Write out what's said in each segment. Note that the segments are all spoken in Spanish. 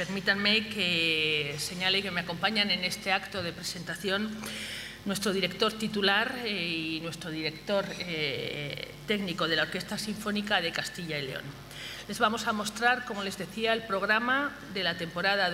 Permítanme que señale que me acompañan en este acto de presentación nuestro director titular y nuestro director técnico de la Orquesta Sinfónica de Castilla y León. Les vamos a mostrar, como les decía, el programa de la temporada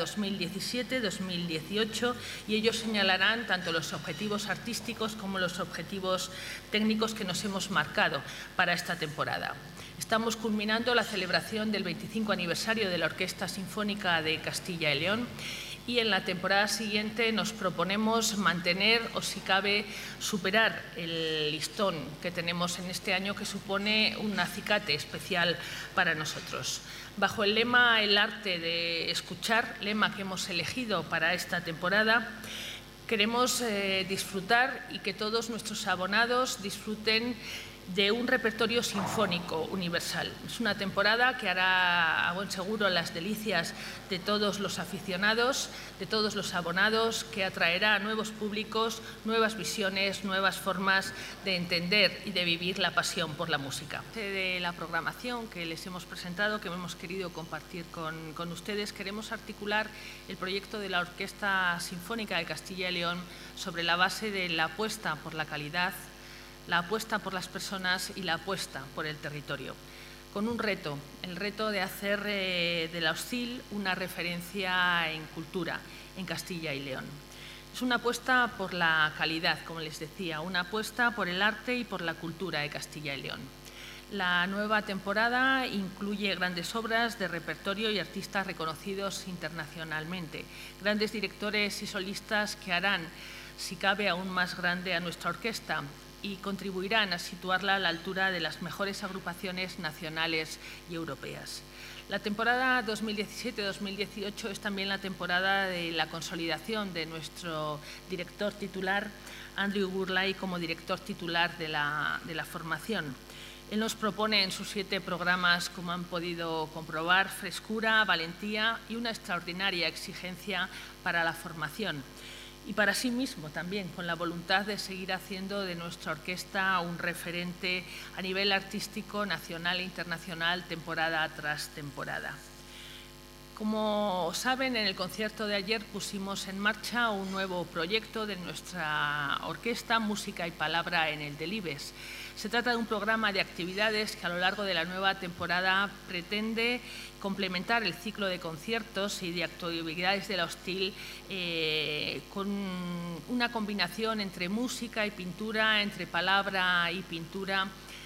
2017-2018 y ellos señalarán tanto los objetivos artísticos como los objetivos técnicos que nos hemos marcado para esta temporada. Estamos culminando la celebración del 25 aniversario de la Orquesta Sinfónica de Castilla y León y en la temporada siguiente nos proponemos mantener o, si cabe, superar el listón que tenemos en este año, que supone un acicate especial para nosotros. Bajo el lema "El arte de escuchar", lema que hemos elegido para esta temporada, queremos disfrutar y que todos nuestros abonados disfruten de un repertorio sinfónico universal. Es una temporada que hará a buen seguro las delicias de todos los aficionados, de todos los abonados, que atraerá a nuevos públicos, nuevas visiones, nuevas formas de entender y de vivir la pasión por la música. De la programación que les hemos presentado, que hemos querido compartir con ustedes, queremos articular el proyecto de la Orquesta Sinfónica de Castilla y León sobre la base de la apuesta por la calidad, la apuesta por las personas y la apuesta por el territorio, con un reto, el reto de hacer de la OSCIL una referencia en cultura en Castilla y León. Es una apuesta por la calidad, como les decía, una apuesta por el arte y por la cultura de Castilla y León. La nueva temporada incluye grandes obras de repertorio y artistas reconocidos internacionalmente, grandes directores y solistas que harán, si cabe, aún más grande a nuestra orquesta y contribuirán a situarla a la altura de las mejores agrupaciones nacionales y europeas. La temporada 2017-2018 es también la temporada de la consolidación de nuestro director titular, Andrew Gourlay, como director titular de la formación. Él nos propone en sus 7 programas, como han podido comprobar, frescura, valentía y una extraordinaria exigencia para la formación. Y para sí mismo también, con la voluntad de seguir haciendo de nuestra orquesta un referente a nivel artístico, nacional e internacional, temporada tras temporada. Como saben, en el concierto de ayer pusimos en marcha un nuevo proyecto de nuestra orquesta, Música y Palabra en el Delibes. Se trata de un programa de actividades que a lo largo de la nueva temporada pretende complementar el ciclo de conciertos y de actividades de la OSCIL con una combinación entre música y pintura, entre palabra y pintura,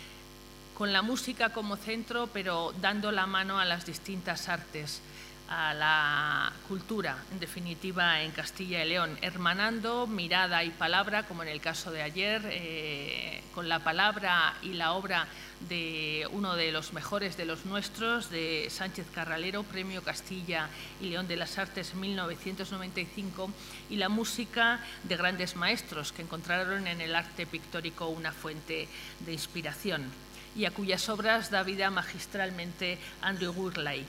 con la música como centro, pero dando la mano a las distintas artes, a la cultura, en definitiva, en Castilla y León, hermanando mirada y palabra, como en el caso de ayer, con la palabra y la obra de uno de los mejores de los nuestros, de Sánchez Carralero, Premio Castilla y León de las Artes en 1995, y la música de grandes maestros que encontraron en el arte pictórico una fuente de inspiración y a cuyas obras da vida magistralmente Andrew Gourlay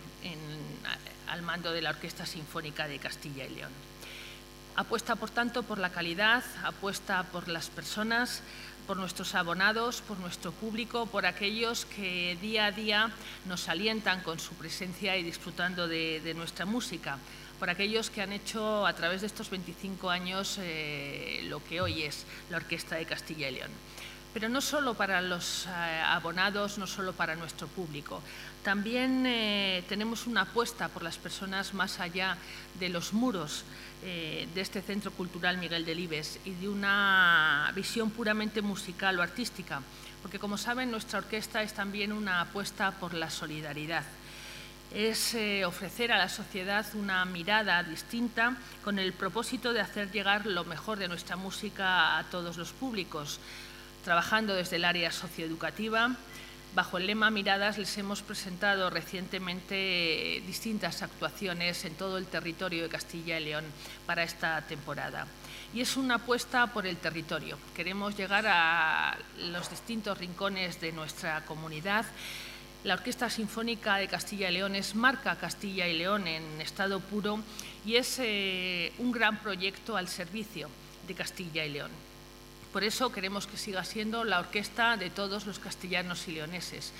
al mando de la Orquesta Sinfónica de Castilla y León. Apuesta, por tanto, por la calidad, apuesta por las personas, por nuestros abonados, por nuestro público, por aquellos que día a día nos alientan con su presencia y disfrutando de nuestra música, por aquellos que han hecho a través de estos 25 años lo que hoy es la Orquesta de Castilla y León. Pero no solo para los abonados, no solo para nuestro público. También tenemos una apuesta por las personas más allá de los muros de este Centro Cultural Miguel Delibes y de una visión puramente musical o artística, porque, como saben, nuestra orquesta es también una apuesta por la solidaridad. Es ofrecer a la sociedad una mirada distinta con el propósito de hacer llegar lo mejor de nuestra música a todos los públicos. Trabajando desde el área socioeducativa, bajo el lema Miradas, les hemos presentado recientemente distintas actuaciones en todo el territorio de Castilla y León para esta temporada. Y es una apuesta por el territorio. Queremos llegar a los distintos rincones de nuestra comunidad. La Orquesta Sinfónica de Castilla y León es marca Castilla y León en estado puro y es un gran proyecto al servicio de Castilla y León. Por eso queremos que siga siendo la orquesta de todos los castellanos y leoneses.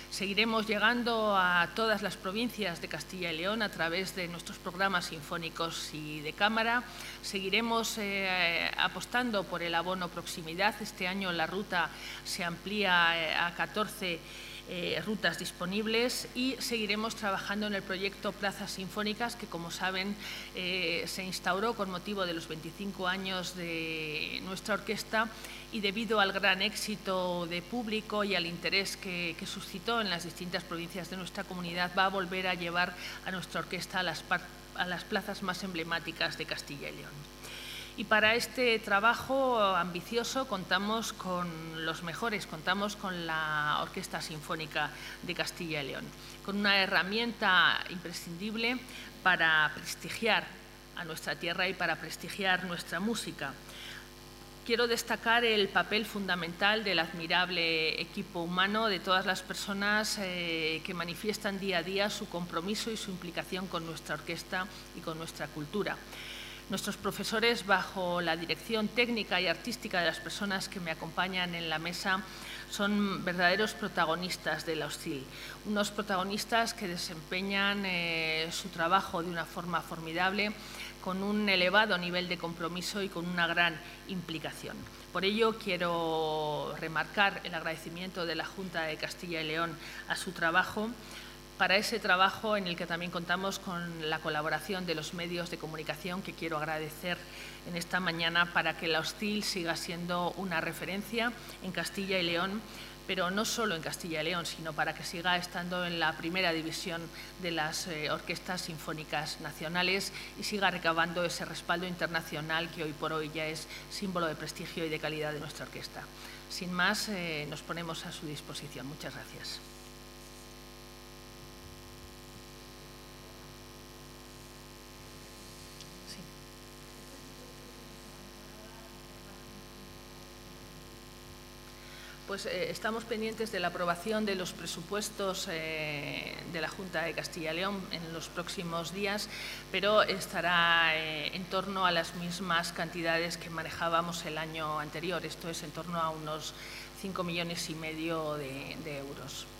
Seguiremos llegando a todas las provincias de Castilla y León a través de nuestros programas sinfónicos y de cámara. Seguiremos apostando por el abono proximidad. Este año la ruta se amplía a 14 rutas disponibles y seguiremos trabajando en el proyecto Plazas Sinfónicas, que, como saben, se instauró con motivo de los 25 años de nuestra orquesta y debido al gran éxito de público y al interés que suscitó en las distintas provincias de nuestra comunidad, va a volver a llevar a nuestra orquesta a las plazas más emblemáticas de Castilla y León. Y para este trabajo ambicioso contamos con los mejores, contamos con la Orquesta Sinfónica de Castilla y León, con una herramienta imprescindible para prestigiar a nuestra tierra y para prestigiar nuestra música. Quiero destacar el papel fundamental del admirable equipo humano, de todas las personas que manifiestan día a día su compromiso y su implicación con nuestra orquesta y con nuestra cultura. Nuestros profesores, bajo la dirección técnica y artística de las personas que me acompañan en la mesa, son verdaderos protagonistas de la OSCIL, unos protagonistas que desempeñan su trabajo de una forma formidable, con un elevado nivel de compromiso y con una gran implicación. Por ello, quiero remarcar el agradecimiento de la Junta de Castilla y León a su trabajo, para ese trabajo en el que también contamos con la colaboración de los medios de comunicación, que quiero agradecer en esta mañana, para que la OSCIL siga siendo una referencia en Castilla y León, pero no solo en Castilla y León, sino para que siga estando en la primera división de las orquestas sinfónicas nacionales y siga recabando ese respaldo internacional que hoy por hoy ya es símbolo de prestigio y de calidad de nuestra orquesta. Sin más, nos ponemos a su disposición. Muchas gracias. Pues estamos pendientes de la aprobación de los presupuestos de la Junta de Castilla y León en los próximos días, pero estará en torno a las mismas cantidades que manejábamos el año anterior. Esto es en torno a unos 5,5 millones de euros.